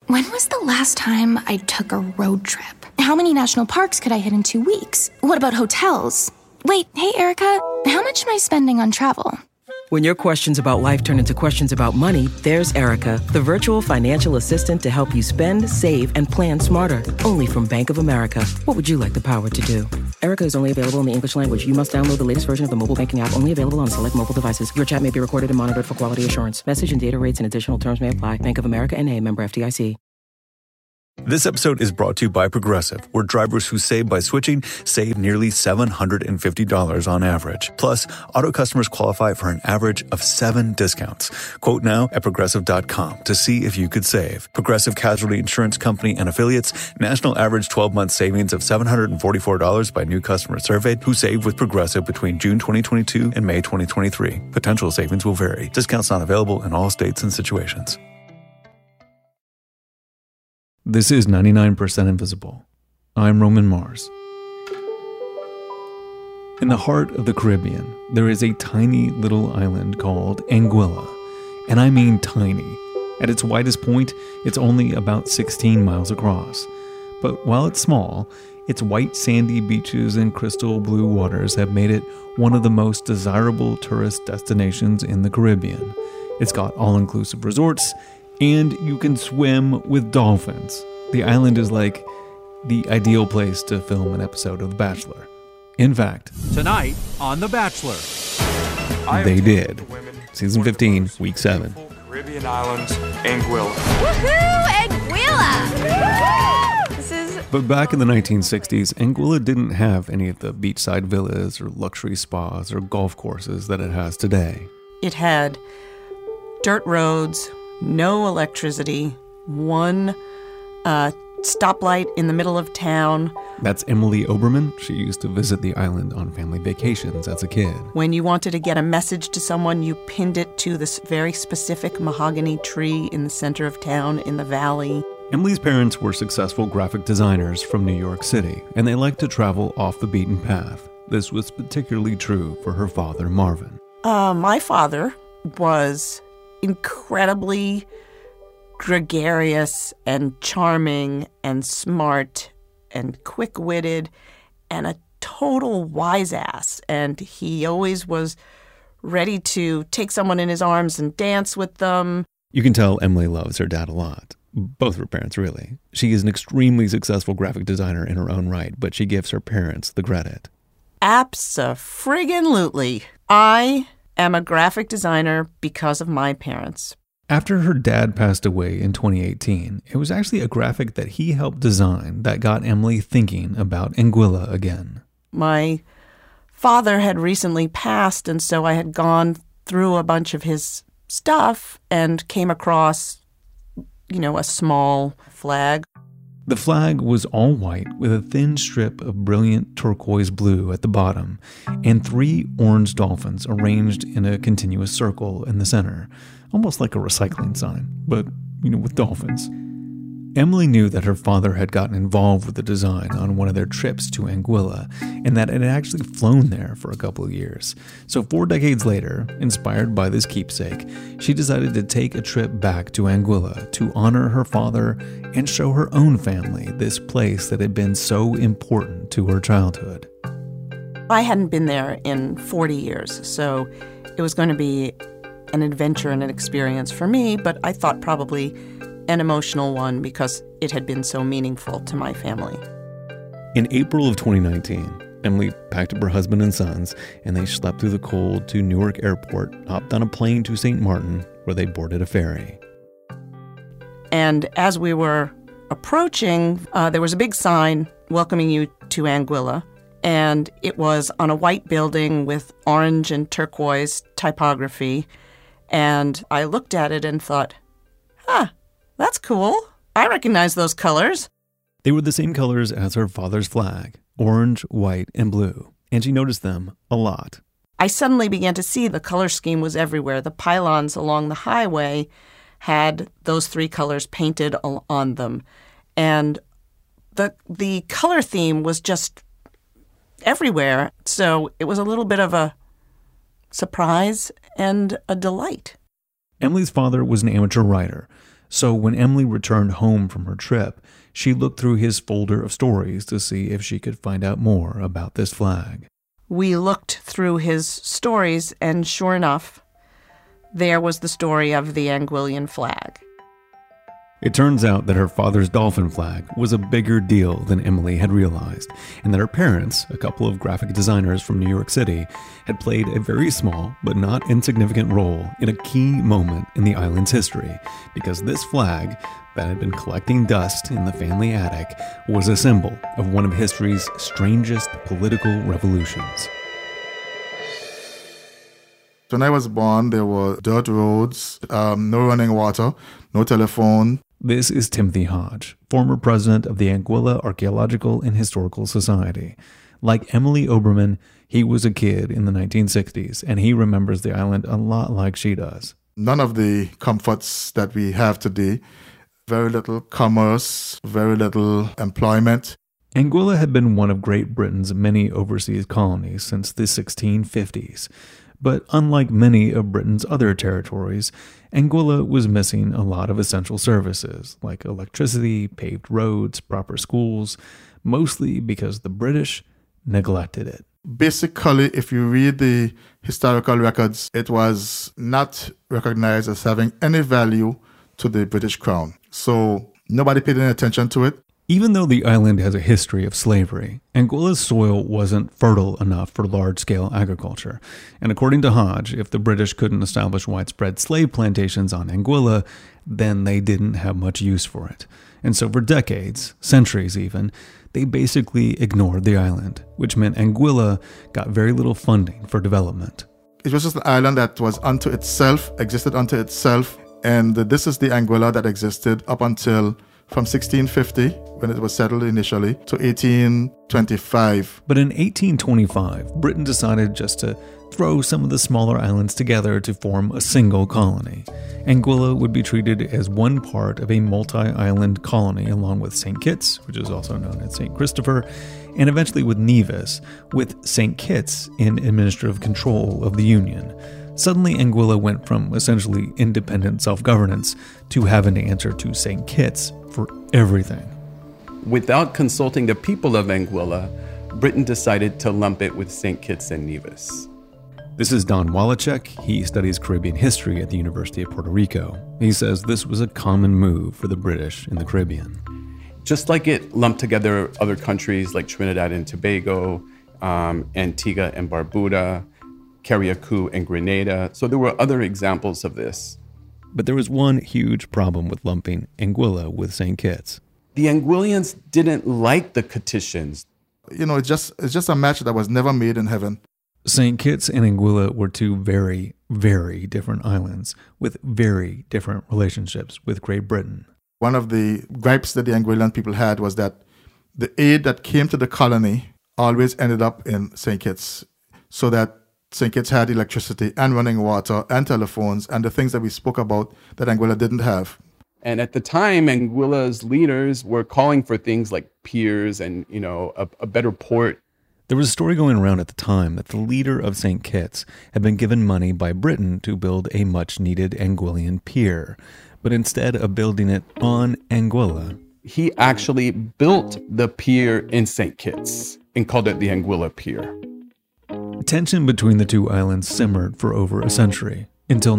When was the last time I took a road trip? How many national parks could I hit in 2 weeks? What about hotels? Wait, hey, Erica, how much am I spending on travel? When your questions about life turn into questions about money, there's Erica, the virtual financial assistant to help you spend, save, and plan smarter. Only from Bank of America. What would you like the power to do? Erica is only available in the English language. You must download the latest version of the mobile banking app, only available on select mobile devices. Your chat may be recorded and monitored for quality assurance. Message and data rates and additional terms may apply. Bank of America N.A., member FDIC. This episode is brought to you by Progressive, where drivers who save by switching save nearly $750 on average. Plus, auto customers qualify for an average of 7 discounts. Quote now at Progressive.com to see if you could save. Progressive Casualty Insurance Company and Affiliates. National average 12-month savings of $744 by new customers surveyed who saved with Progressive between June 2022 and May 2023. Potential savings will vary. Discounts not available in all states and situations. This is 99% Invisible. I'm Roman Mars. In the heart of the Caribbean, there is a tiny little island called Anguilla. And I mean tiny. At its widest point, it's only about 16 miles across. But while it's small, its white sandy beaches and crystal blue waters have made it one of the most desirable tourist destinations in the Caribbean. It's got all-inclusive resorts, and you can swim with dolphins. The island is like the ideal place to film an episode of The Bachelor. In fact, tonight on The Bachelor, they did. Season 15, week 7. Caribbean islands, Anguilla. Woohoo! Anguilla! But back in the 1960s, Anguilla didn't have any of the beachside villas or luxury spas or golf courses that it has today. It had dirt roads, no electricity, one stoplight in the middle of town. That's Emily Oberman. She used to visit the island on family vacations as a kid. When you wanted to get a message to someone, you pinned it to this very specific mahogany tree in the center of town in the valley. Emily's parents were successful graphic designers from New York City, and they liked to travel off the beaten path. This was particularly true for her father, Marvin. My father was incredibly gregarious and charming and smart and quick-witted and a total wise ass. And he always was ready to take someone in his arms and dance with them. You can tell Emily loves her dad a lot. Both her parents, really. She is an extremely successful graphic designer in her own right, but she gives her parents the credit. Abso-friggin-lutely. I am a graphic designer because of my parents. After her dad passed away in 2018, it was actually a graphic that he helped design that got Emily thinking about Anguilla again. My father had recently passed, and so I had gone through a bunch of his stuff and came across, a small flag. The flag was all white with a thin strip of brilliant turquoise blue at the bottom and 3 orange dolphins arranged in a continuous circle in the center, almost like a recycling sign, but, with dolphins. Emily knew that her father had gotten involved with the design on one of their trips to Anguilla and that it had actually flown there for a couple of years. So 4 decades later, inspired by this keepsake, she decided to take a trip back to Anguilla to honor her father and show her own family this place that had been so important to her childhood. I hadn't been there in 40 years, so it was going to be an adventure and an experience for me, but I thought probably an emotional one because it had been so meaningful to my family. In April of 2019, Emily packed up her husband and sons, and they schlepped through the cold to Newark Airport, hopped on a plane to St. Martin, where they boarded a ferry. And as we were approaching, there was a big sign welcoming you to Anguilla, and it was on a white building with orange and turquoise typography. And I looked at it and thought, that's cool. I recognize those colors. They were the same colors as her father's flag, orange, white, and blue, and she noticed them a lot. I suddenly began to see the color scheme was everywhere. The pylons along the highway had those 3 colors painted on them. And the color theme was just everywhere. So it was a little bit of a surprise and a delight. Emily's father was an amateur writer, So when Emily returned home from her trip, she looked through his folder of stories to see if she could find out more about this flag. We looked through his stories, and sure enough, there was the story of the Anguillan flag. It turns out that her father's dolphin flag was a bigger deal than Emily had realized, and that her parents, a couple of graphic designers from New York City, had played a very small but not insignificant role in a key moment in the island's history, because this flag that had been collecting dust in the family attic was a symbol of one of history's strangest political revolutions. When I was born, there were dirt roads, no running water, no telephone. This is Timothy Hodge, former president of the Anguilla Archaeological and Historical Society. Like Emily Oberman, he was a kid in the 1960s, and he remembers the island a lot like she does. None of the comforts that we have today. Very little commerce, very little employment. Anguilla had been one of Great Britain's many overseas colonies since the 1650s. But unlike many of Britain's other territories, Anguilla was missing a lot of essential services like electricity, paved roads, proper schools, mostly because the British neglected it. Basically, if you read the historical records, it was not recognized as having any value to the British Crown. So nobody paid any attention to it. Even though the island has a history of slavery, Anguilla's soil wasn't fertile enough for large-scale agriculture. And according to Hodge, if the British couldn't establish widespread slave plantations on Anguilla, then they didn't have much use for it. And so for decades, centuries even, they basically ignored the island, which meant Anguilla got very little funding for development. It was just an island that was unto itself, existed unto itself, and this is the Anguilla that existed up until from 1650, when it was settled initially, to 1825. But in 1825, Britain decided just to throw some of the smaller islands together to form a single colony. Anguilla would be treated as one part of a multi-island colony along with St. Kitts, which is also known as St. Christopher, and eventually with Nevis, with St. Kitts in administrative control of the Union. Suddenly, Anguilla went from essentially independent self-governance to having to answer to St. Kitts for everything. Without consulting the people of Anguilla, Britain decided to lump it with St. Kitts and Nevis. This is Don Wallachek. He studies Caribbean history at the University of Puerto Rico. He says this was a common move for the British in the Caribbean. Just like it lumped together other countries like Trinidad and Tobago, Antigua and Barbuda, Carriacou and Grenada. So there were other examples of this. But there was one huge problem with lumping Anguilla with St. Kitts. The Anguillians didn't like the Kittitians. You know, it's just a match that was never made in heaven. St. Kitts and Anguilla were two very, very different islands with very different relationships with Great Britain. One of the gripes that the Anguillan people had was that the aid that came to the colony always ended up in St. Kitts, so that St. Kitts had electricity and running water and telephones and the things that we spoke about that Anguilla didn't have. And at the time, Anguilla's leaders were calling for things like piers and, a better port. There was a story going around at the time that the leader of St. Kitts had been given money by Britain to build a much-needed Anguillan pier. But instead of building it on Anguilla, he actually built the pier in St. Kitts and called it the Anguilla Pier. Tension between the two islands simmered for over a century, until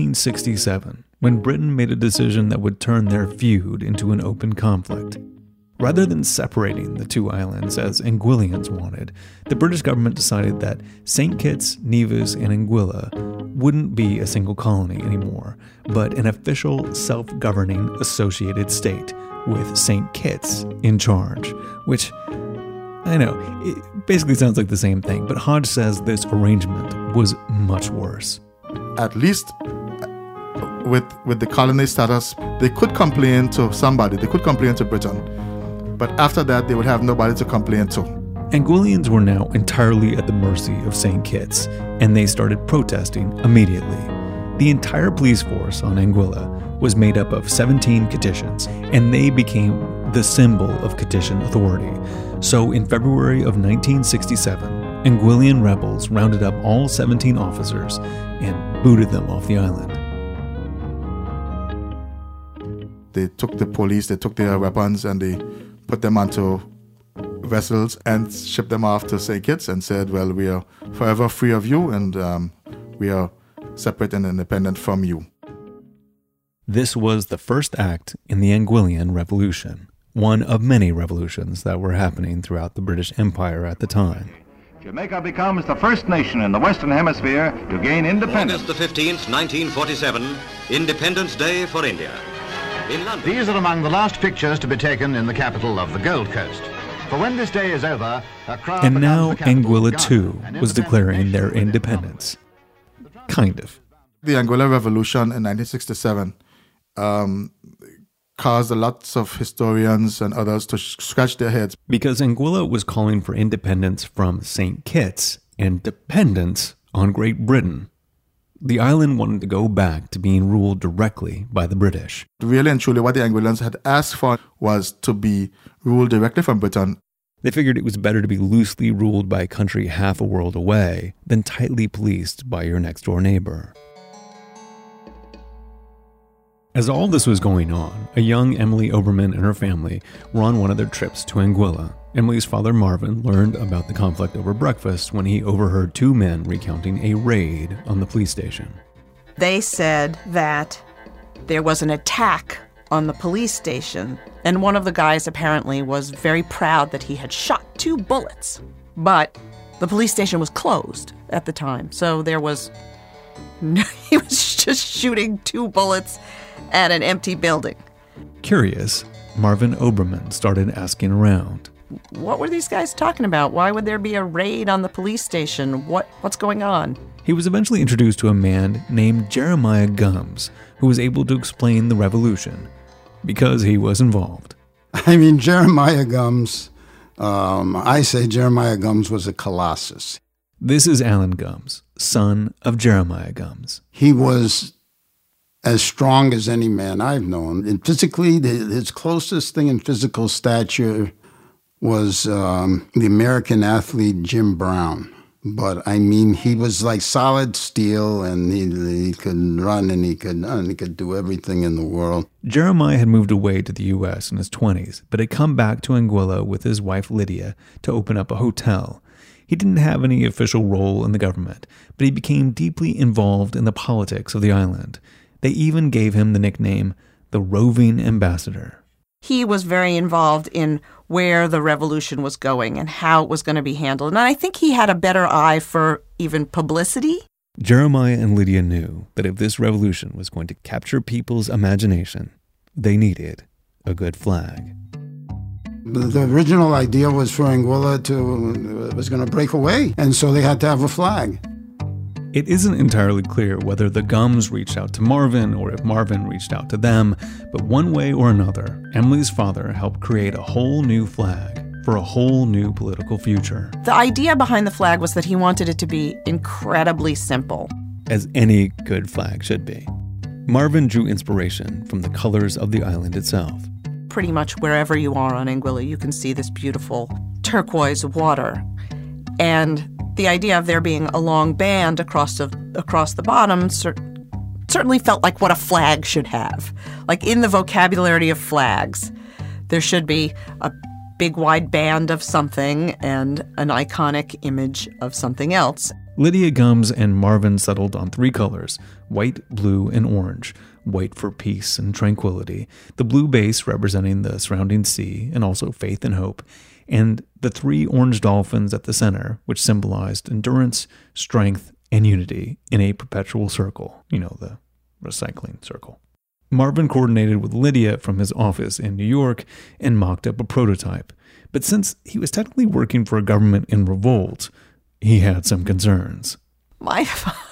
1967, when Britain made a decision that would turn their feud into an open conflict. Rather than separating the two islands as Anguillians wanted, the British government decided that St. Kitts, Nevis, and Anguilla wouldn't be a single colony anymore, but an official self-governing associated state with St. Kitts in charge, which, I know, it basically sounds like the same thing, but Hodge says this arrangement was much worse. At least with the colony status, they could complain to somebody, they could complain to Britain. But after that, they would have nobody to complain to. Anguillians were now entirely at the mercy of St. Kitts, and they started protesting immediately. The entire police force on Anguilla was made up of 17 Kittitians, and they became the symbol of Kittitian authority. So in February of 1967, Anguillan rebels rounded up all 17 officers and booted them off the island. They took the police, they took their weapons, and they put them onto vessels and shipped them off to St. Kitts and said, well, we are forever free of you, and we are separate and independent from you. This was the first act in the Anguillian Revolution, one of many revolutions that were happening throughout the British Empire at the time. Jamaica becomes the first nation in the Western Hemisphere to gain independence. August the 15th, 1947, Independence Day for India. In London. These are among the last pictures to be taken in the capital of the Gold Coast. For when this day is over, a crowd and now Anguilla Ghana, too was declaring their independence. Kind of. The Anguilla Revolution in 1967 caused lots of historians and others to scratch their heads. Because Anguilla was calling for independence from St. Kitts and dependence on Great Britain. The island wanted to go back to being ruled directly by the British. Really and truly what the Anguillans had asked for was to be ruled directly from Britain. They figured it was better to be loosely ruled by a country half a world away than tightly policed by your next door neighbor. As all this was going on, a young Emily Oberman and her family were on one of their trips to Anguilla. Emily's father, Marvin, learned about the conflict over breakfast when he overheard two men recounting a raid on the police station. They said that there was an attack on the police station, and one of the guys apparently was very proud that he had shot 2 bullets. But the police station was closed at the time, so he was just shooting 2 bullets at an empty building. Curious, Marvin Oberman started asking around. What were these guys talking about? Why would there be a raid on the police station? What's going on? He was eventually introduced to a man named Jeremiah Gums, who was able to explain the revolution because he was involved. I mean, Jeremiah Gums, I say Jeremiah Gums was a colossus. This is Alan Gums, son of Jeremiah Gums. He was as strong as any man I've known. And physically, his closest thing in physical stature was the American athlete Jim Brown. But I mean, he was like solid steel, and he could run, and he could do everything in the world. Jeremiah had moved away to the U.S. in his 20s, but had come back to Anguilla with his wife Lydia to open up a hotel. He didn't have any official role in the government, but he became deeply involved in the politics of the island. They even gave him the nickname the Roving Ambassador. He was very involved in where the revolution was going and how it was going to be handled. And I think he had a better eye for even publicity. Jeremiah and Lydia knew that if this revolution was going to capture people's imagination, they needed a good flag. The original idea was for Anguilla was going to break away, and so they had to have a flag. It isn't entirely clear whether the Gums reached out to Marvin or if Marvin reached out to them, but one way or another, Emily's father helped create a whole new flag for a whole new political future. The idea behind the flag was that he wanted it to be incredibly simple. As any good flag should be. Marvin drew inspiration from the colors of the island itself. Pretty much wherever you are on Anguilla, you can see this beautiful turquoise water. And the idea of there being a long band across the bottom certainly felt like what a flag should have. Like in the vocabulary of flags, there should be a big wide band of something and an iconic image of something else. Lydia Gums and Marvin settled on 3 colors, white, blue, and orange. White for peace and tranquility, the blue base representing the surrounding sea and also faith and hope, and the 3 orange dolphins at the center, which symbolized endurance, strength, and unity in a perpetual circle, the recycling circle. Marvin coordinated with Lydia from his office in New York and mocked up a prototype. But since he was technically working for a government in revolt, he had some concerns. My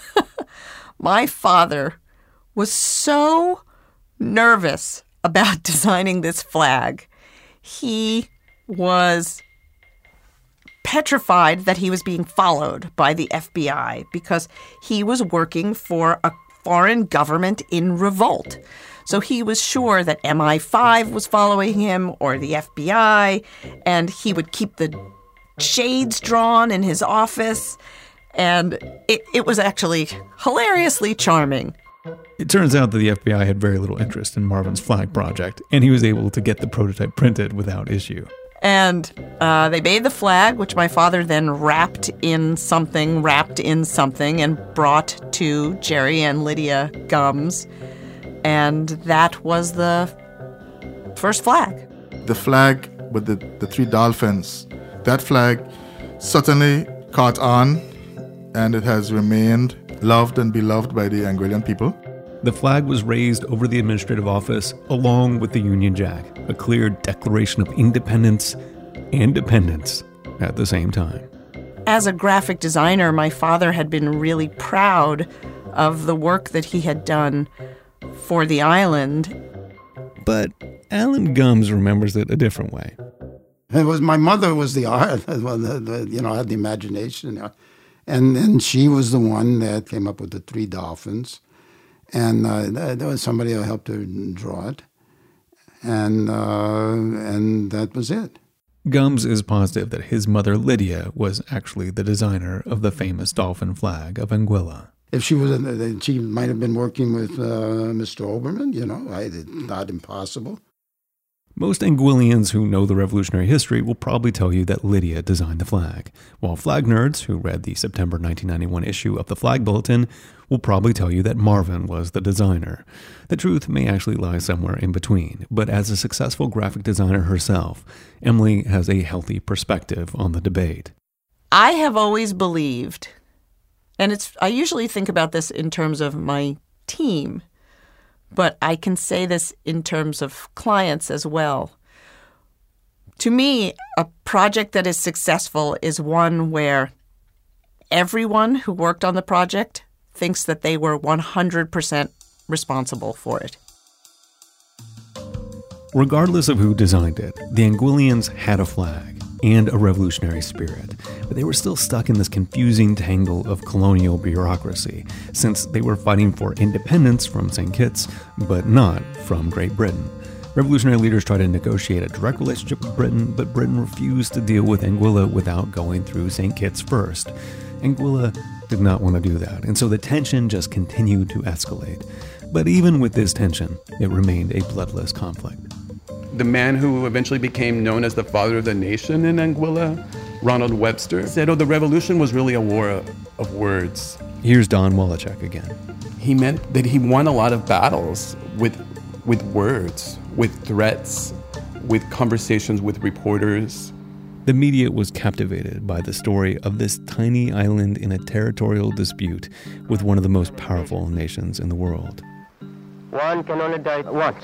father was so nervous about designing this flag. He was petrified that he was being followed by the FBI because he was working for a foreign government in revolt. So he was sure that MI5 was following him or the FBI, and he would keep the shades drawn in his office. And it was actually hilariously charming It turns out that the FBI had very little interest in Marvin's flag project, and he was able to get the prototype printed without issue. And they made the flag, which my father then wrapped in something, and brought to Jerry and Lydia Gumbs. And that was the first flag. The flag with the three dolphins, that flag certainly caught on, and it has remained loved and beloved by the Anguillan people. The flag was raised over the administrative office along with the Union Jack, a clear declaration of independence and dependence at the same time. As a graphic designer, my father had been really proud of the work that he had done for the island. But Alan Gumbs remembers it a different way. It was my mother was the art, had the imagination. And she was the one that came up with the three dolphins. And there was somebody who helped her draw it. And that was it. Gumbs is positive that his mother Lydia was actually the designer of the famous dolphin flag of Anguilla. If she was, she might have been working with Mr. Oberman, it's not impossible. Most Anguillians who know the revolutionary history will probably tell you that Lydia designed the flag, while flag nerds who read the September 1991 issue of the Flag Bulletin will probably tell you that Marvin was the designer. The truth may actually lie somewhere in between, but as a successful graphic designer herself, Emily has a healthy perspective on the debate. I have always believed, and I usually think about this in terms of my team, but I can say this in terms of clients as well. To me, a project that is successful is one where everyone who worked on the project thinks that they were 100% responsible for it. Regardless of who designed it, the Anguillians had a flag and a revolutionary spirit, but they were still stuck in this confusing tangle of colonial bureaucracy, since they were fighting for independence from St. Kitts, but not from Great Britain. Revolutionary leaders tried to negotiate a direct relationship with Britain, but Britain refused to deal with Anguilla without going through St. Kitts first. Anguilla did not want to do that, and so the tension just continued to escalate. But even with this tension, it remained a bloodless conflict. The man who eventually became known as the father of the nation in Anguilla, Ronald Webster, said, the revolution was really a war of words. Here's Don Woloschuk again. He meant that he won a lot of battles with words, with threats, with conversations with reporters. The media was captivated by the story of this tiny island in a territorial dispute with one of the most powerful nations in the world. One can only die once.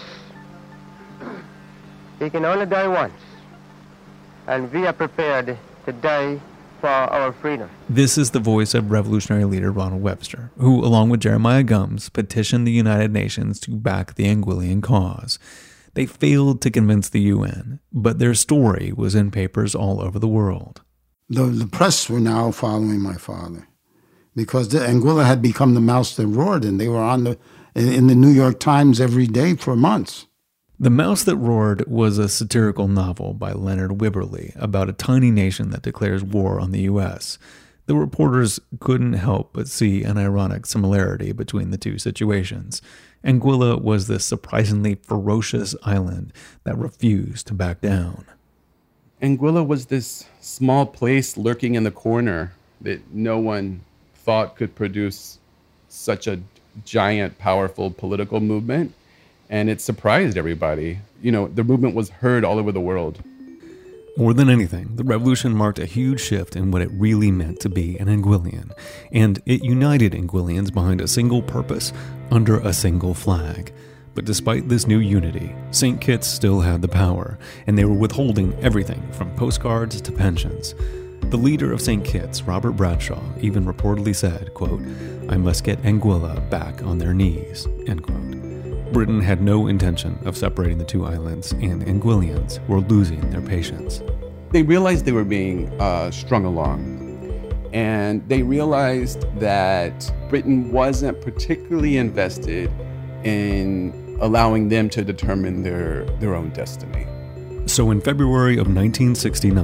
He can only die once. And we are prepared to die for our freedom. This is the voice of revolutionary leader Ronald Webster, who, along with Jeremiah Gumbs, petitioned the United Nations to back the Anguillian cause. They failed to convince the UN, but their story was in papers all over the world. The press were now following my father because the Anguilla had become the mouse that roared, and they were in the New York Times every day for months. The Mouse That Roared was a satirical novel by Leonard Wibberley about a tiny nation that declares war on the U.S. The reporters couldn't help but see an ironic similarity between the two situations. Anguilla was this surprisingly ferocious island that refused to back down. Anguilla was this small place lurking in the corner that no one thought could produce such a giant, powerful political movement. And it surprised everybody. The movement was heard all over the world. More than anything, the revolution marked a huge shift in what it really meant to be an Anguillian. And it united Anguillians behind a single purpose, under a single flag. But despite this new unity, St. Kitts still had the power, and they were withholding everything from postcards to pensions. The leader of St. Kitts, Robert Bradshaw, even reportedly said, quote, "I must get Anguilla back on their knees," end quote. Britain had no intention of separating the two islands, and Anguillians were losing their patience. They realized they were being strung along, and they realized that Britain wasn't particularly invested in allowing them to determine their own destiny. So in February of 1969,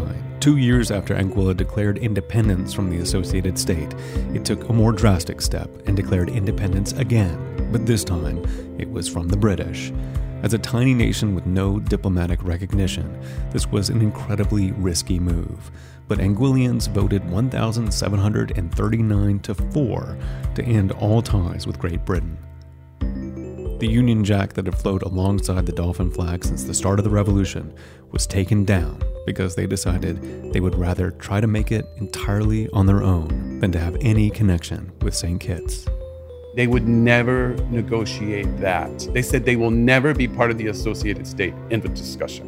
2 years after Anguilla declared independence from the Associated State, it took a more drastic step and declared independence again, but this time it was from the British. As a tiny nation with no diplomatic recognition, this was an incredibly risky move. But Anguillians voted 1,739-4 to end all ties with Great Britain. The Union Jack that had floated alongside the Dolphin flag since the start of the Revolution was taken down because they decided they would rather try to make it entirely on their own than to have any connection with St. Kitts. They would never negotiate that. They said they will never be part of the Associated State in the discussion.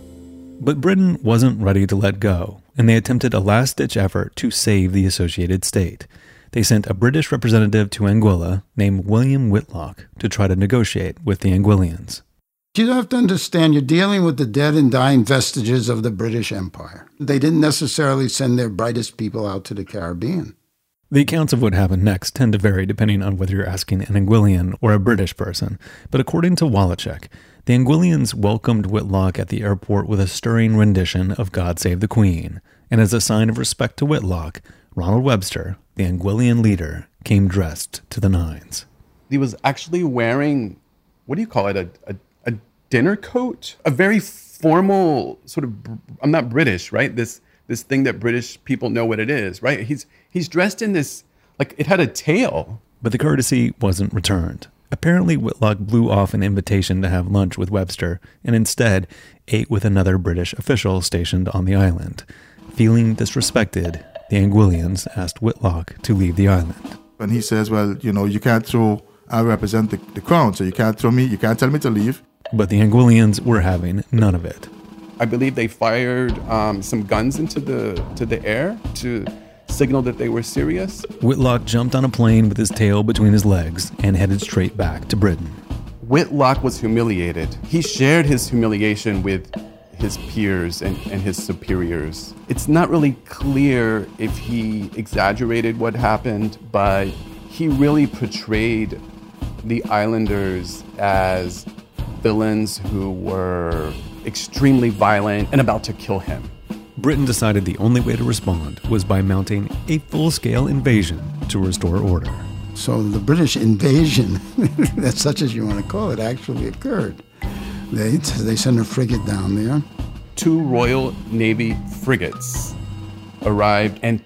But Britain wasn't ready to let go, and they attempted a last-ditch effort to save the Associated State. They sent a British representative to Anguilla named William Whitlock to try to negotiate with the Anguillians. You have to understand, you're dealing with the dead and dying vestiges of the British Empire. They didn't necessarily send their brightest people out to the Caribbean. The accounts of what happened next tend to vary depending on whether you're asking an Anguillian or a British person, but according to Wallachek, the Anguillians welcomed Whitlock at the airport with a stirring rendition of God Save the Queen, and as a sign of respect to Whitlock, Ronald Webster, the Anguillian leader, came dressed to the nines. He was actually wearing, what do you call it, a dinner coat? A very formal sort of, I'm not British, right? This thing that British people know what it is, right? He's dressed in this, like it had a tail. But the courtesy wasn't returned. Apparently, Whitlock blew off an invitation to have lunch with Webster and instead ate with another British official stationed on the island. Feeling disrespected, the Anguillians asked Whitlock to leave the island. And he says, well, you can't throw, I represent the crown, so you can't throw me, you can't tell me to leave. But the Anguillians were having none of it. I believe they fired some guns into the air to signal that they were serious. Whitlock jumped on a plane with his tail between his legs and headed straight back to Britain. Whitlock was humiliated. He shared his humiliation with his peers and his superiors. It's not really clear if he exaggerated what happened, but he really portrayed the islanders as villains who were extremely violent and about to kill him. Britain decided the only way to respond was by mounting a full-scale invasion to restore order. So the British invasion, that's such as you want to call it, actually occurred. They sent a frigate down there. 2 Royal Navy frigates arrived and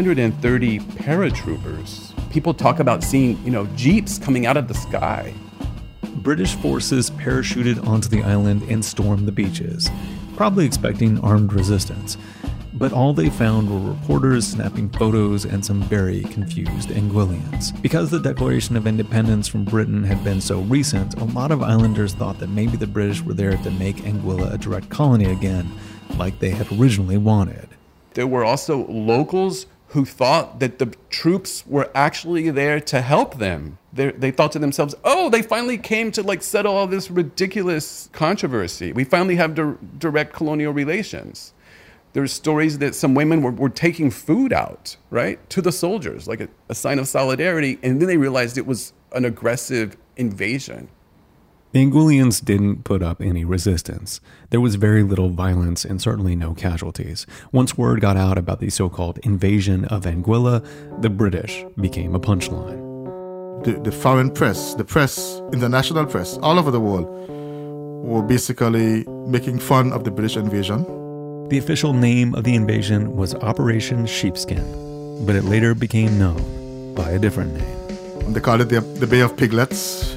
330 paratroopers. People talk about seeing, jeeps coming out of the sky. British forces parachuted onto the island and stormed the beaches, probably expecting armed resistance. But all they found were reporters snapping photos and some very confused Anguillians. Because the Declaration of Independence from Britain had been so recent, a lot of islanders thought that maybe the British were there to make Anguilla a direct colony again, like they had originally wanted. There were also locals who thought that the troops were actually there to help them. They thought to themselves, oh, they finally came to settle all this ridiculous controversy. We finally have direct colonial relations. There's stories that some women were taking food out, right, to the soldiers, like a sign of solidarity, and then they realized it was an aggressive invasion. The Anguillians didn't put up any resistance. There was very little violence and certainly no casualties. Once word got out about the so-called invasion of Anguilla, the British became a punchline. The foreign press, the press, international press, all over the world, were basically making fun of the British invasion. The official name of the invasion was Operation Sheepskin, but it later became known by a different name. They called it the Bay of Piglets.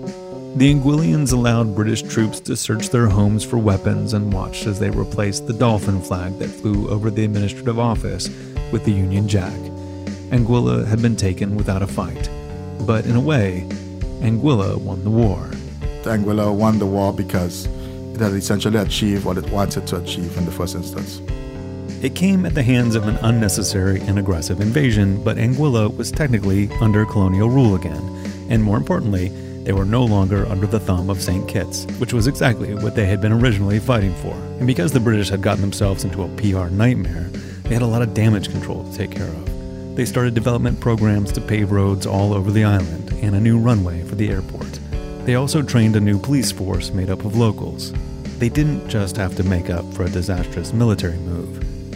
The Anguillians allowed British troops to search their homes for weapons and watched as they replaced the Dolphin flag that flew over the administrative office with the Union Jack. Anguilla had been taken without a fight, but in a way, Anguilla won the war. Anguilla won the war because it had essentially achieved what it wanted to achieve in the first instance. It came at the hands of an unnecessary and aggressive invasion, but Anguilla was technically under colonial rule again, and more importantly, they were no longer under the thumb of St. Kitts, which was exactly what they had been originally fighting for. And because the British had gotten themselves into a PR nightmare, they had a lot of damage control to take care of. They started development programs to pave roads all over the island and a new runway for the airport. They also trained a new police force made up of locals. They didn't just have to make up for a disastrous military move.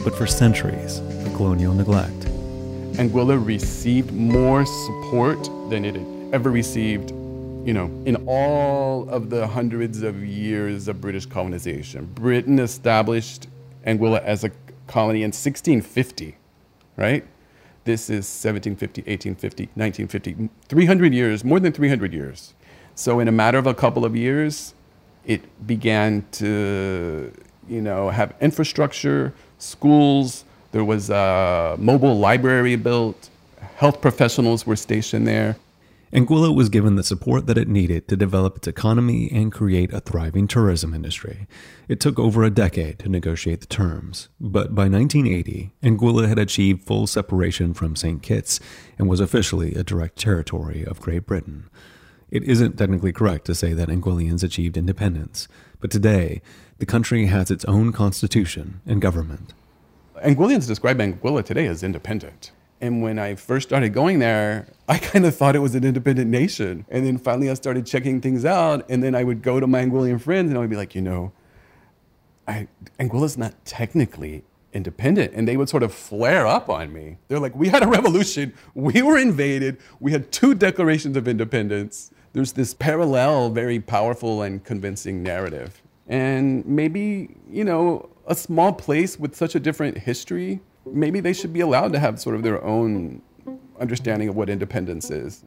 but for centuries of colonial neglect. Anguilla received more support than it had ever received, in all of the hundreds of years of British colonization. Britain established Anguilla as a colony in 1650, right? This is 1750, 1850, 1950, 300 years, more than 300 years. So in a matter of a couple of years, it began to, have infrastructure, schools. There was a mobile library built. Health professionals were stationed there. Anguilla was given the support that it needed to develop its economy and create a thriving tourism industry. It took over a decade to negotiate the terms, but by 1980, Anguilla had achieved full separation from St. Kitts and was officially a direct territory of Great Britain. It isn't technically correct to say that Anguillians achieved independence, but today, the country has its own constitution and government. Anguillians describe Anguilla today as independent. And when I first started going there, I kind of thought it was an independent nation. And then finally I started checking things out, and then I would go to my Anguillian friends and I would be like, Anguilla's not technically independent. And they would sort of flare up on me. They're like, we had a revolution, we were invaded, we had 2 declarations of independence. There's this parallel, very powerful and convincing narrative. And maybe, a small place with such a different history, maybe they should be allowed to have sort of their own understanding of what independence is.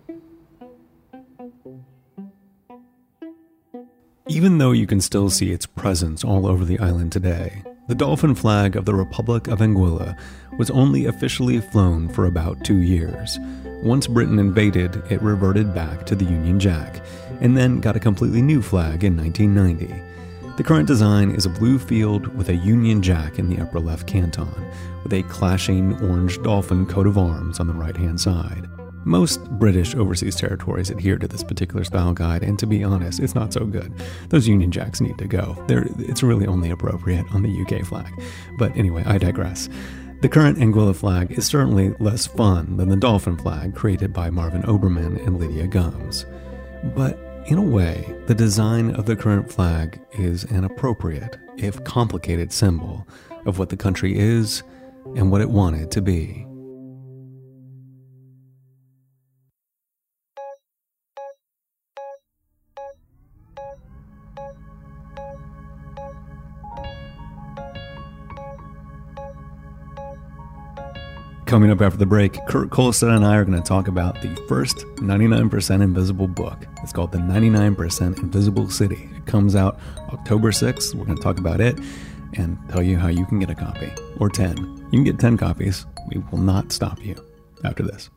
Even though you can still see its presence all over the island today, the dolphin flag of the Republic of Anguilla was only officially flown for about 2 years. Once Britain invaded, it reverted back to the Union Jack, and then got a completely new flag in 1990. The current design is a blue field with a Union Jack in the upper left canton, with a clashing orange dolphin coat of arms on the right-hand side. Most British overseas territories adhere to this particular style guide, and to be honest, it's not so good. Those Union Jacks need to go. It's really only appropriate on the UK flag. But anyway, I digress. The current Anguilla flag is certainly less fun than the dolphin flag created by Marvin Oberman and Lydia Gums. But in a way, the design of the current flag is an appropriate, if complicated, symbol of what the country is and what it wanted to be. Coming up after the break, Kurt Kohlstedt and I are going to talk about the first 99% Invisible book. It's called The 99% Invisible City. It comes out October 6th. We're going to talk about it and tell you how you can get a copy, or 10. You can get 10 copies. We will not stop you after this.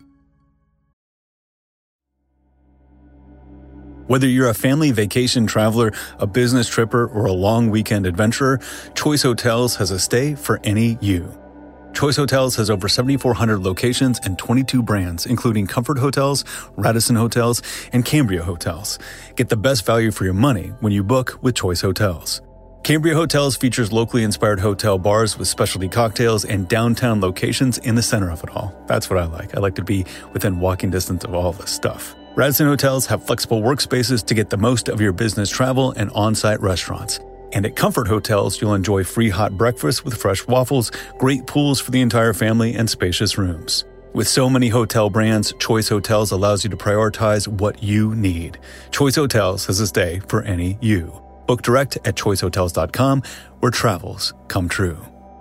Whether you're a family vacation traveler, a business tripper, or a long weekend adventurer, Choice Hotels has a stay for any you. Choice Hotels has over 7,400 locations and 22 brands, including Comfort Hotels, Radisson Hotels, and Cambria Hotels. Get the best value for your money when you book with Choice Hotels. Cambria Hotels features locally inspired hotel bars with specialty cocktails and downtown locations in the center of it all. That's what I like. I like to be within walking distance of all this stuff. Radisson Hotels have flexible workspaces to get the most of your business travel and on-site restaurants. And at Comfort Hotels, you'll enjoy free hot breakfast with fresh waffles, great pools for the entire family, and spacious rooms. With so many hotel brands, Choice Hotels allows you to prioritize what you need. Choice Hotels has a stay for any you. Book direct at choicehotels.com, where travels come true.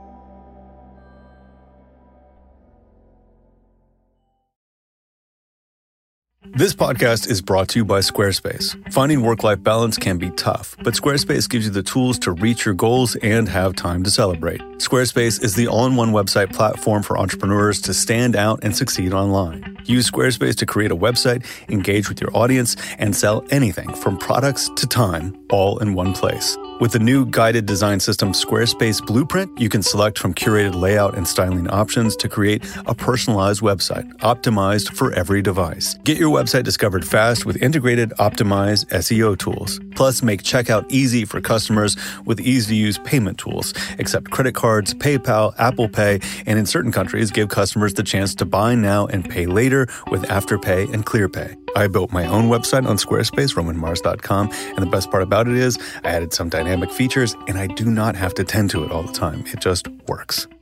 This podcast is brought to you by Squarespace. Finding work-life balance can be tough, but Squarespace gives you the tools to reach your goals and have time to celebrate. Squarespace is the all-in-one website platform for entrepreneurs to stand out and succeed online. Use Squarespace to create a website, engage with your audience, and sell anything from products to time, all in one place. With the new guided design system Squarespace Blueprint, you can select from curated layout and styling options to create a personalized website, optimized for every device. Get your website discovered fast with integrated, optimized SEO tools. Plus, make checkout easy for customers with easy-to-use payment tools. Accept credit cards, PayPal, Apple Pay, and in certain countries, give customers the chance to buy now and pay later with Afterpay and ClearPay. I built my own website on Squarespace, RomanMars.com, and the best part about it is I added some dynamic features, and I do not have to tend to it all the time. It just works.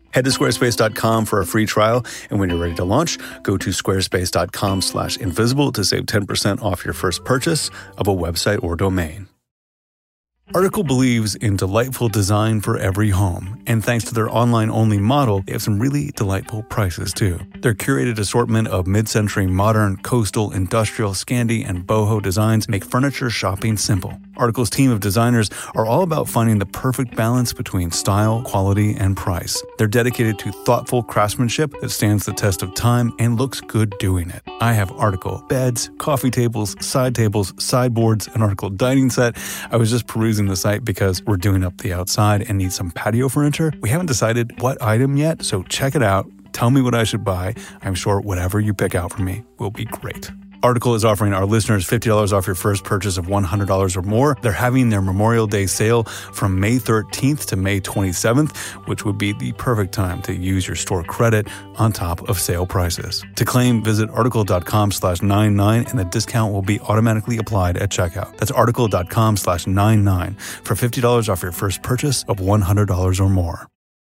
Head to squarespace.com for a free trial, and when you're ready to launch, go to squarespace.com/invisible to save 10% off your first purchase of a website or domain. Article believes in delightful design for every home, and thanks to their online-only model, they have some really delightful prices too. Their curated assortment of mid-century modern, coastal, industrial, Scandi, and boho designs make furniture shopping simple. Article's team of designers are all about finding the perfect balance between style, quality, and price. They're dedicated to thoughtful craftsmanship that stands the test of time and looks good doing it. I have Article beds, coffee tables, sideboards, an Article dining set. I was just perusing the site because we're doing up the outside and need some patio furniture. We haven't decided what item yet, so check it out. Tell me what I should buy. I'm sure whatever you pick out for me will be great. Article is offering our listeners $50 off your first purchase of $100 or more. They're having their Memorial Day sale from May 13th to May 27th, which would be the perfect time to use your store credit on top of sale prices. To claim, visit article.com/99 and the discount will be automatically applied at checkout. That's article.com/99 for $50 off your first purchase of $100 or more.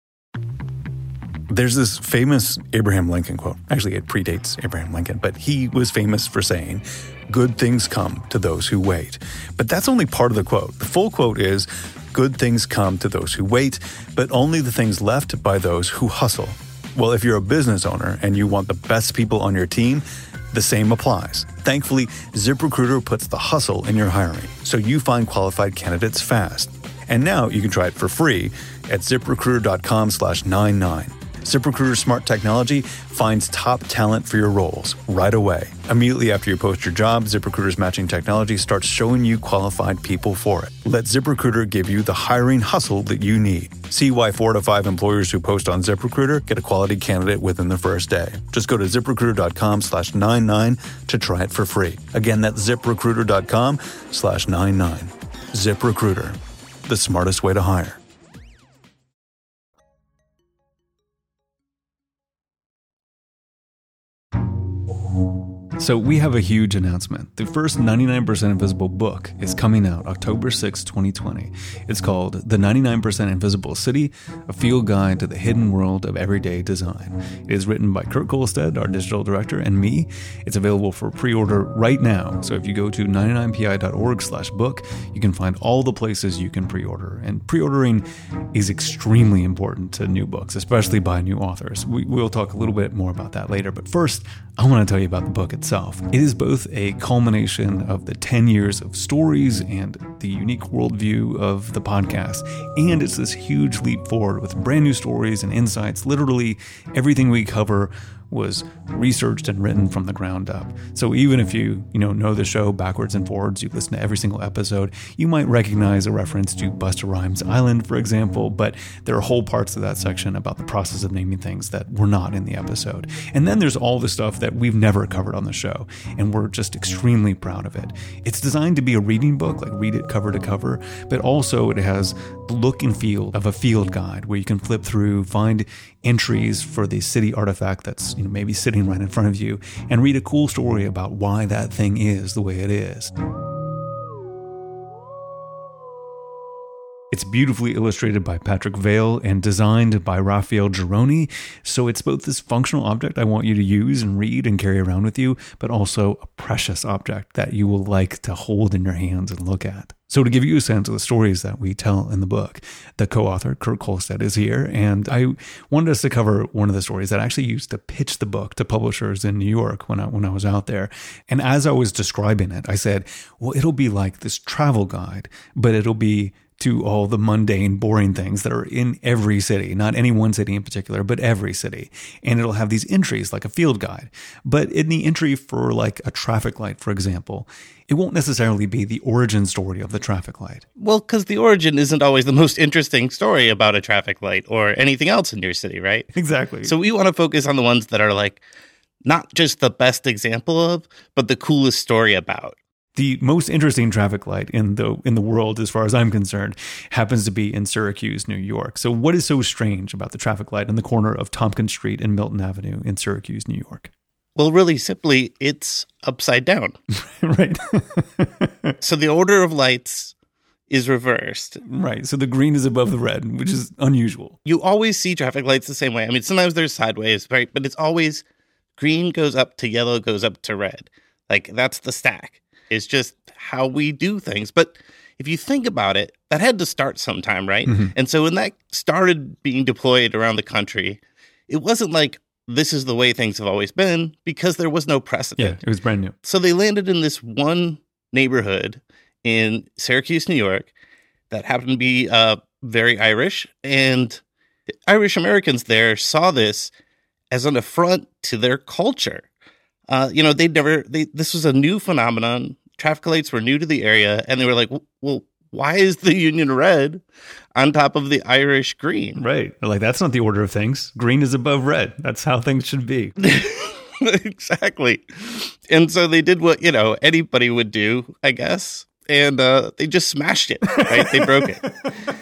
There's this famous Abraham Lincoln quote. Actually, it predates Abraham Lincoln, but he was famous for saying, "Good things come to those who wait." But that's only part of the quote. The full quote is, "Good things come to those who wait, but only the things left by those who hustle." Well, if you're a business owner and you want the best people on your team, the same applies. Thankfully, ZipRecruiter puts the hustle in your hiring, so you find qualified candidates fast. And now you can try it for free at ZipRecruiter.com/99. ZipRecruiter's smart technology finds top talent for your roles right away. Immediately after you post your job, ZipRecruiter's matching technology starts showing you qualified people for it. Let ZipRecruiter give you the hiring hustle that you need. See why 4 to 5 employers who post on ZipRecruiter get a quality candidate within the first day. Just go to ZipRecruiter.com/99 to try it for free. Again, that's ZipRecruiter.com/99. ZipRecruiter, the smartest way to hire. So we have a huge announcement. The first 99% Invisible book is coming out October 6, 2020. It's called The 99% Invisible City, a field guide to the hidden world of everyday design. It is written by Kurt Kohlstedt, our digital director, and me. It's available for pre-order right now. So if you go to 99pi.org/book, you can find all the places you can pre-order. And pre-ordering is extremely important to new books, especially by new authors. We'll talk a little bit more about that later. But first, I want to tell you about the book itself. It is both a culmination of the 10 years of stories and the unique worldview of the podcast, and it's this huge leap forward with brand new stories and insights. Literally everything we cover was researched and written from the ground up. So even if you know the show backwards and forwards, you listen to every single episode, you might recognize a reference to Busta Rhymes Island, for example, but there are whole parts of that section about the process of naming things that were not in the episode. And then there's all the stuff that we've never covered on the show, and we're just extremely proud of it. It's designed to be a reading book, like read it cover to cover, but also it has the look and feel of a field guide where you can flip through, find entries for the city artifact that's maybe sitting right in front of you, and read a cool story about why that thing is the way it is. It's beautifully illustrated by Patrick Vale and designed by Raphael Gironi, so it's both this functional object I want you to use and read and carry around with you, but also a precious object that you will like to hold in your hands and look at. So to give you a sense of the stories that we tell in the book, the co-author, Kurt Kohlstedt, is here, and I wanted us to cover one of the stories that I actually used to pitch the book to publishers in New York when I was out there. And as I was describing it, I said, well, it'll be like this travel guide, but it'll be to all the mundane, boring things that are in every city, not any one city in particular, but every city. And it'll have these entries like a field guide. But in the entry for like a traffic light, for example, it won't necessarily be the origin story of the traffic light. Well, because the origin isn't always the most interesting story about a traffic light or anything else in your city, right? Exactly. So we want to focus on the ones that are like not just the best example of, but the coolest story about. The most interesting traffic light in the world, as far as I'm concerned, happens to be in Syracuse, New York. So what is so strange about the traffic light in the corner of Tompkins Street and Milton Avenue in Syracuse, New York? Well, really simply, it's upside down. Right. So the order of lights is reversed. Right. So the green is above the red, which is unusual. You always see traffic lights the same way. I mean, sometimes they're sideways, right? But it's always green goes up to yellow, goes up to red. Like, that's the stack. It's just how we do things. But if you think about it, that had to start sometime, right? Mm-hmm. And so when that started being deployed around the country, it wasn't like this is the way things have always been, because there was no precedent. Yeah, it was brand new. So they landed in this one neighborhood in Syracuse, New York, that happened to be very Irish. And the Irish Americans there saw this as an affront to their culture. This was a new phenomenon. Traffic lights were new to the area. And they were like, well, why is the Union red on top of the Irish green? Right. Like, that's not the order of things. Green is above red. That's how things should be. Exactly. And so they did what, anybody would do, I guess. And they just smashed it, right? They broke it.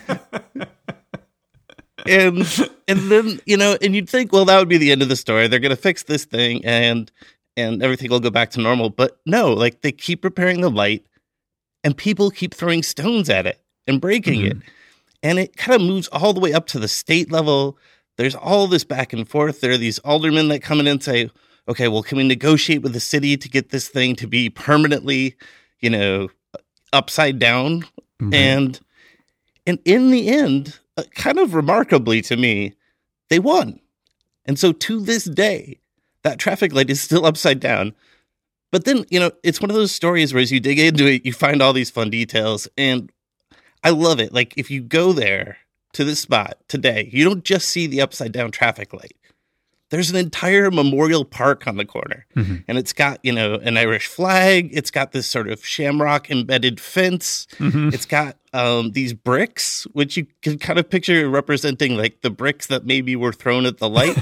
And then, and you'd think, well, that would be the end of the story. They're going to fix this thing and everything will go back to normal. But no, like, they keep repairing the light and people keep throwing stones at it and breaking it. And it kind of moves all the way up to the state level. There's all this back and forth. There are these aldermen that come in and say, okay, well, can we negotiate with the city to get this thing to be permanently, upside down? Mm-hmm. And in the end, kind of remarkably to me, they won. And so to this day, that traffic light is still upside down. But then, it's one of those stories where as you dig into it, you find all these fun details. And I love it. Like, if you go there to this spot today, you don't just see the upside down traffic light. There's an entire memorial park on the corner. Mm-hmm. And it's got, an Irish flag. It's got this sort of shamrock embedded fence. Mm-hmm. It's got these bricks, which you can kind of picture representing like the bricks that maybe were thrown at the light.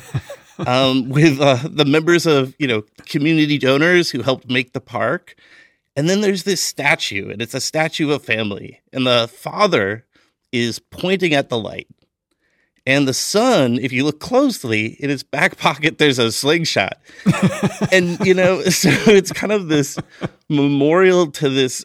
With the members of, community donors who helped make the park. And then there's this statue, and it's a statue of family. And the father is pointing at the light. And the son, if you look closely, in his back pocket, there's a slingshot. And, so it's kind of this memorial to this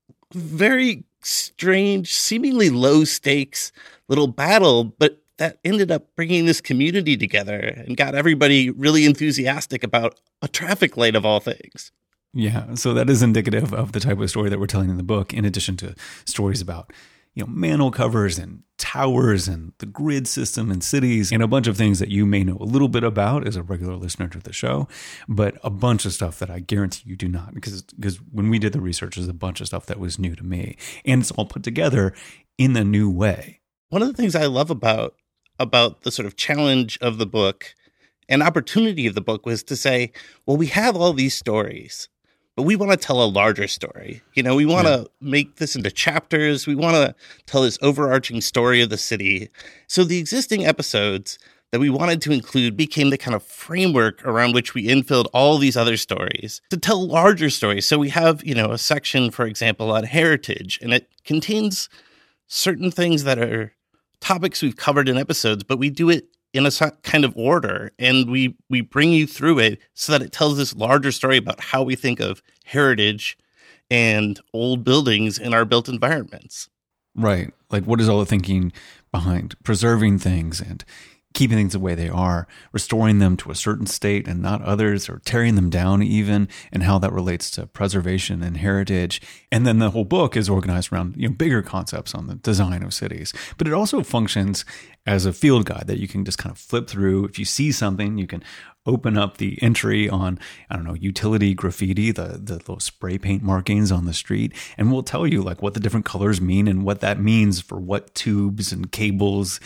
very strange, seemingly low stakes little battle, but that ended up bringing this community together and got everybody really enthusiastic about a traffic light of all things. Yeah, so that is indicative of the type of story that we're telling in the book, in addition to stories about, manhole covers and towers and the grid system in cities and a bunch of things that you may know a little bit about as a regular listener to the show, but a bunch of stuff that I guarantee you do not, because when we did the research, there's a bunch of stuff that was new to me, and it's all put together in a new way. One of the things I love about the sort of challenge of the book and opportunity of the book was to say, well, we have all these stories, but we want to tell a larger story. We want to make this into chapters. We want to tell this overarching story of the city. So the existing episodes that we wanted to include became the kind of framework around which we infilled all these other stories to tell larger stories. So we have, a section, for example, on heritage, and it contains certain things that are topics we've covered in episodes, but we do it in a kind of order, and we bring you through it so that it tells this larger story about how we think of heritage and old buildings in our built environments. Right. Like, what is all the thinking behind preserving things and keeping things the way they are, restoring them to a certain state and not others, or tearing them down even, and how that relates to preservation and heritage. And then the whole book is organized around, bigger concepts on the design of cities. But it also functions as a field guide that you can just kind of flip through. If you see something, you can open up the entry on, utility graffiti, the little spray paint markings on the street, and we'll tell you like what the different colors mean and what that means for what tubes and cables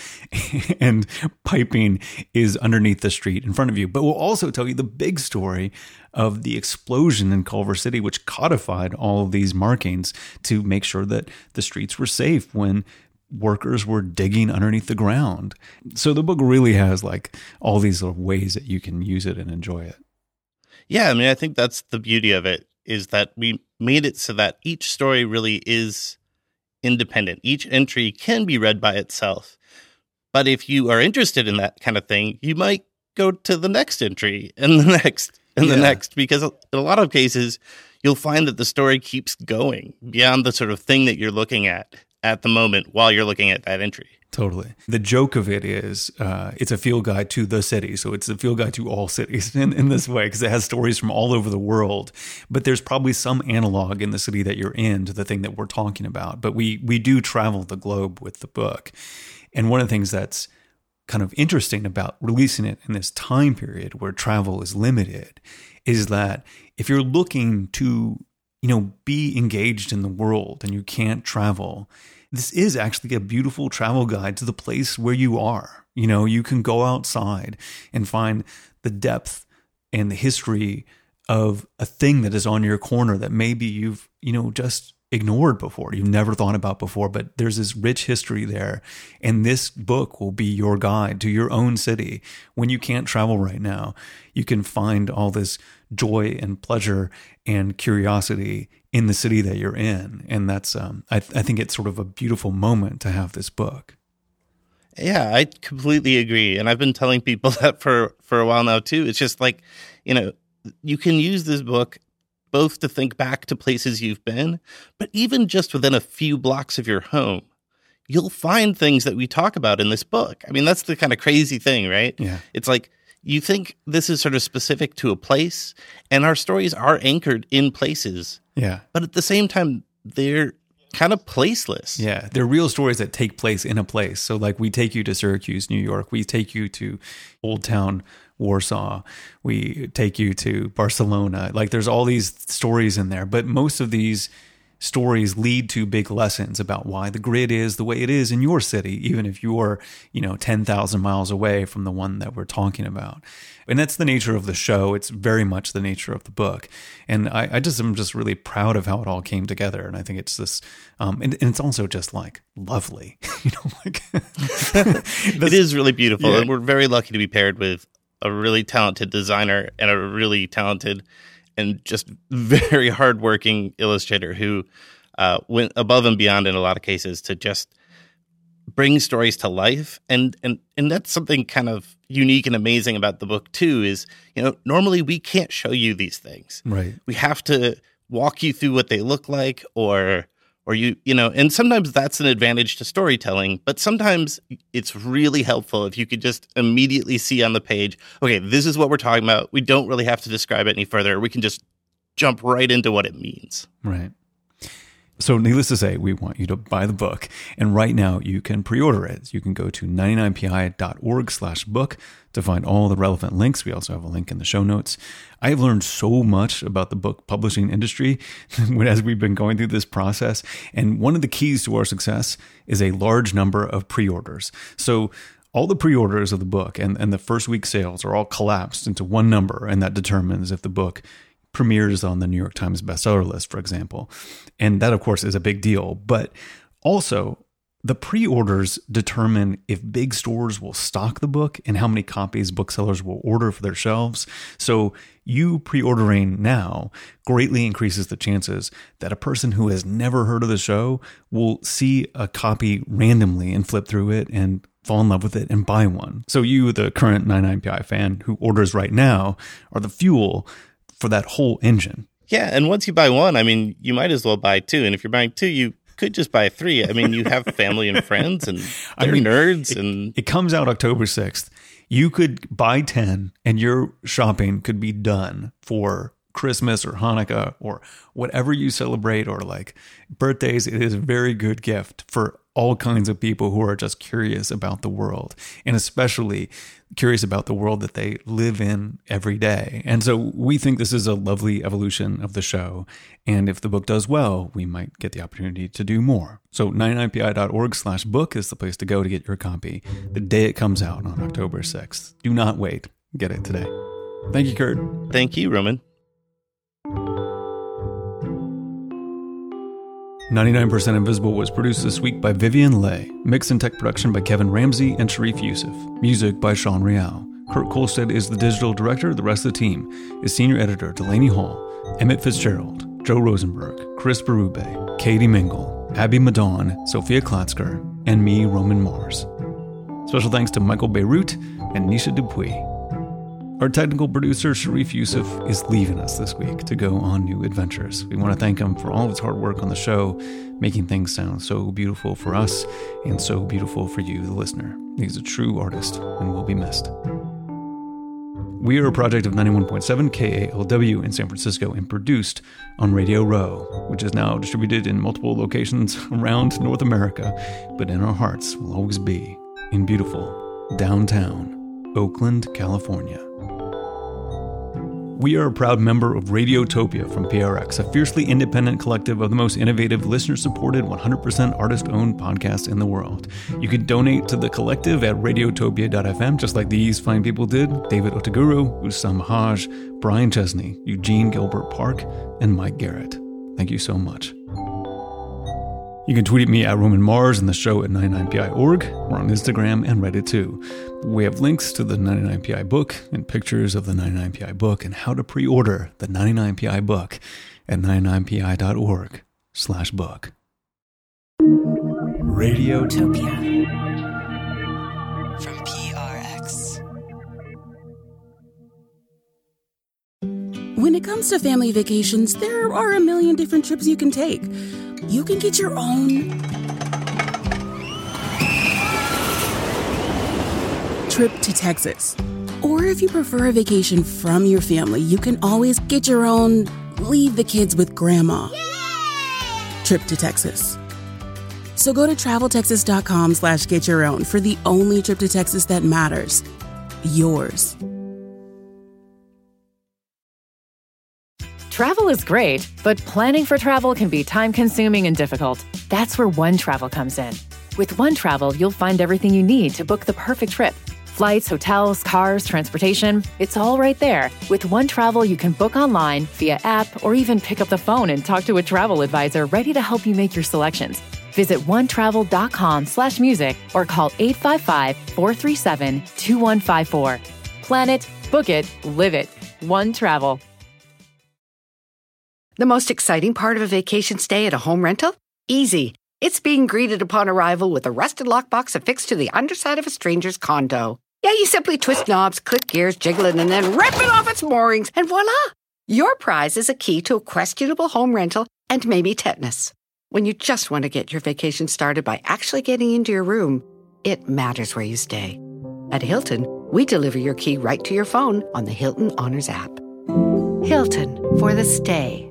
and piping is underneath the street in front of you. But we'll also tell you the big story of the explosion in Culver City, which codified all of these markings to make sure that the streets were safe when workers were digging underneath the ground. So the book really has like all these little ways that you can use it and enjoy it. Yeah, I think that's the beauty of it, is that we made it so that each story really is independent. Each entry can be read by itself. But if you are interested in that kind of thing, you might go to the next entry and the next and the next, because in a lot of cases, you'll find that the story keeps going beyond the sort of thing that you're looking at. at the moment while you're looking at that entry. Totally. The joke of it is it's a field guide to the city. So it's a field guide to all cities in this way, because it has stories from all over the world. But there's probably some analog in the city that you're in to the thing that we're talking about. But we do travel the globe with the book. And one of the things that's kind of interesting about releasing it in this time period where travel is limited is that if you're looking to, be engaged in the world and you can't travel, this is actually a beautiful travel guide to the place where you are. You can go outside and find the depth and the history of a thing that is on your corner that maybe you've, just ignored before, you've never thought about before, but there's this rich history there. And this book will be your guide to your own city. When you can't travel right now, you can find all this joy and pleasure and curiosity in the city that you're in. And that's, I think it's sort of a beautiful moment to have this book. Yeah, I completely agree. And I've been telling people that for a while now too. It's just like, you can use this book both to think back to places you've been, but even just within a few blocks of your home, you'll find things that we talk about in this book. I mean, that's the kind of crazy thing, right? Yeah. It's like you think this is sort of specific to a place, and our stories are anchored in places. Yeah. But at the same time, they're kind of placeless. Yeah. They're real stories that take place in a place. So like we take you to Syracuse, New York. We take you to Old Town Warsaw. We take you to Barcelona. Like there's all these stories in there, but most of these stories lead to big lessons about why the grid is the way it is in your city, even if you're, 10,000 miles away from the one that we're talking about. And that's the nature of the show. It's very much the nature of the book. And I'm just really proud of how it all came together. And I think it's this, and it's also just like lovely, it is really beautiful. Yeah. And we're very lucky to be paired with a really talented designer and a really talented and just very hardworking illustrator who went above and beyond in a lot of cases to just bring stories to life. And that's something kind of unique and amazing about the book too, is, normally we can't show you these things. Right. We have to walk you through what they look like or and sometimes that's an advantage to storytelling, but sometimes it's really helpful if you could just immediately see on the page, okay, this is what we're talking about. We don't really have to describe it any further. We can just jump right into what it means. Right. So needless to say, we want you to buy the book. And right now you can pre-order it. You can go to 99pi.org/book to find all the relevant links. We also have a link in the show notes. I have learned so much about the book publishing industry as we've been going through this process. And one of the keys to our success is a large number of pre-orders. So all the pre-orders of the book and the first week sales are all collapsed into one number, and that determines if the book premieres on the New York Times bestseller list, for example. And that, of course, is a big deal. But also, the pre-orders determine if big stores will stock the book and how many copies booksellers will order for their shelves. So you pre-ordering now greatly increases the chances that a person who has never heard of the show will see a copy randomly and flip through it and fall in love with it and buy one. So you, the current 99PI fan who orders right now, are the fuel for that whole engine. Yeah, and once you buy one, I mean, you might as well buy two. And if you're buying two, you could just buy three. I mean, you have family and friends, and they're nerds. And it comes out October 6th. You could buy 10, and your shopping could be done for Christmas or Hanukkah or whatever you celebrate, or like birthdays. It is a very good gift for all kinds of people who are just curious about the world, and especially curious about the world that they live in every day. And so we think this is a lovely evolution of the show. And if the book does well, we might get the opportunity to do more. So 99pi.org/book is the place to go to get your copy the day it comes out on October 6th. Do not wait. Get it today. Thank you, Kurt. Thank you, Roman. 99% Invisible was produced this week by Vivian Leigh. Mix and tech production by Kevin Ramsey and Sharif Youssef. Music by Sean Real. Kurt Kolstad is the digital director. The rest of the team is senior editor Delaney Hall, Emmett Fitzgerald, Joe Rosenberg, Chris Berube, Katie Mingle, Abby Madon, Sophia Klatzker, and me, Roman Mars. Special thanks to Michael Beirut and Nisha Dupuis. Our technical producer, Sharif Yusuf, is leaving us this week to go on new adventures. We want to thank him for all of his hard work on the show, making things sound so beautiful for us and so beautiful for you, the listener. He's a true artist and will be missed. We are a project of 91.7 KALW in San Francisco and produced on Radio Row, which is now distributed in multiple locations around North America, but in our hearts will always be in beautiful downtown Oakland, California. We are a proud member of Radiotopia from PRX, a fiercely independent collective of the most innovative, listener-supported, 100% artist-owned podcasts in the world. You can donate to the collective at radiotopia.fm, just like these fine people did: David Otaguru, Usam Haj, Brian Chesney, Eugene Gilbert Park, and Mike Garrett. Thank you so much. You can tweet at me at Roman Mars and the show at 99pi.org. We're on Instagram and Reddit too. We have links to the 99pi book and pictures of the 99pi book and how to pre-order the 99pi book at 99pi.org/book. Radiotopia from PRX. When it comes to family vacations, there are a million different trips you can take. You can get your own trip to Texas. Or if you prefer a vacation from your family, you can always get your own leave the kids with grandma trip to Texas. So go to traveltexas.com/get-your-own for the only trip to Texas that matters. Yours. Travel is great, but planning for travel can be time-consuming and difficult. That's where OneTravel comes in. With OneTravel, you'll find everything you need to book the perfect trip. Flights, hotels, cars, transportation, it's all right there. With OneTravel, you can book online, via app, or even pick up the phone and talk to a travel advisor ready to help you make your selections. Visit onetravel.com/music or call 855-437-2154. Plan it, book it, live it. OneTravel. The most exciting part of a vacation stay at a home rental? Easy. It's being greeted upon arrival with a rusted lockbox affixed to the underside of a stranger's condo. Yeah, you simply twist knobs, click gears, jiggle it, and then rip it off its moorings, and voila! Your prize is a key to a questionable home rental and maybe tetanus. When you just want to get your vacation started by actually getting into your room, it matters where you stay. At Hilton, we deliver your key right to your phone on the Hilton Honors app. Hilton, for the stay.